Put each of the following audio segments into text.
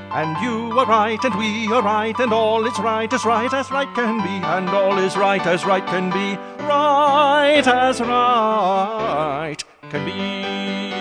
And you are right, and we are right, and all is right as right as right can be, and all is right as right can be, right as right can be.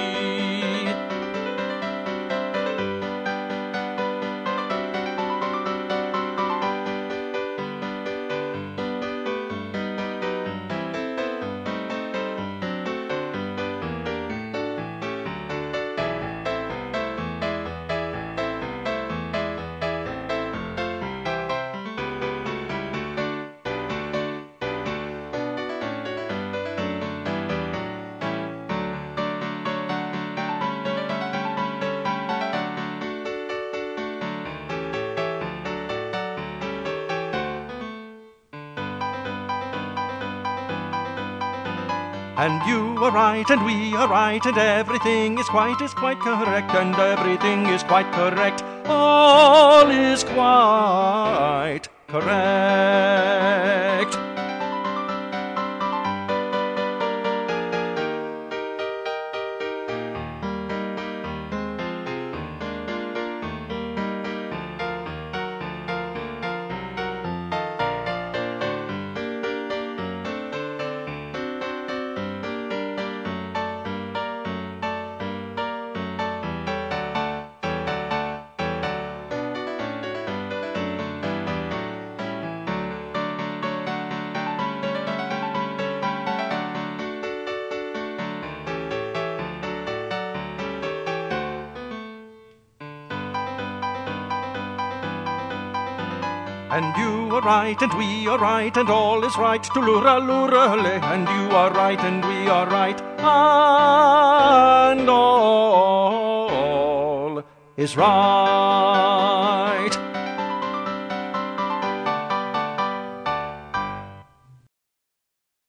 And you are right, and we are right, and everything is quite correct, and everything is quite correct. All is quite correct. And you are right, and we are right, and all is right, tulura-lura-le. And you are right, and we are right, and all is right.